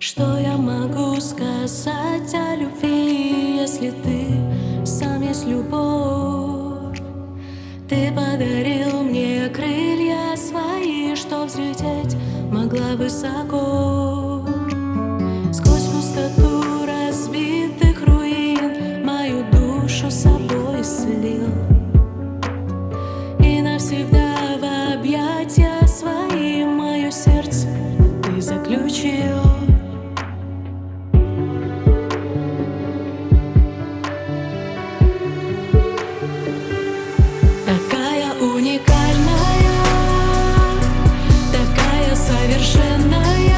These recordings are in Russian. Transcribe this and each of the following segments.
Что я могу сказать о любви, если ты сам есть любовь? Ты подарил мне крылья свои, что взлететь могла высоко. Сквозь пустоту разбитых руин мою душу с собой слил и навсегда в объятия свои мое сердце ты заключил. Такая уникальная, такая совершенная,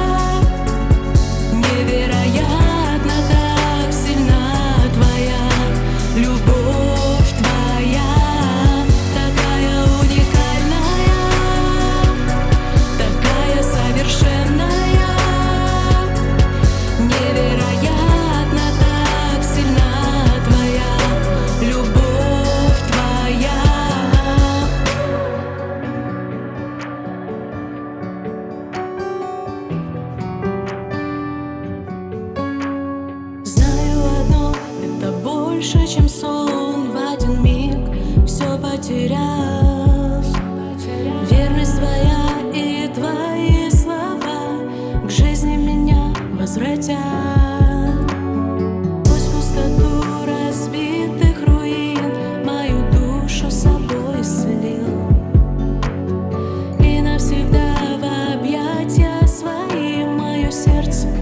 невероятно так сильна твоя любовь твоя. Такая уникальная, такая совершенная, невероятно так сильна твоя любовь твоя. Знаю одно, это больше, чем сон. В один миг все потерял. Верность твоя и твои слова к жизни меня возвратят. Сквозь пустоту разбитых руин мою душу с собой слил и навсегда в объятия свои мое сердце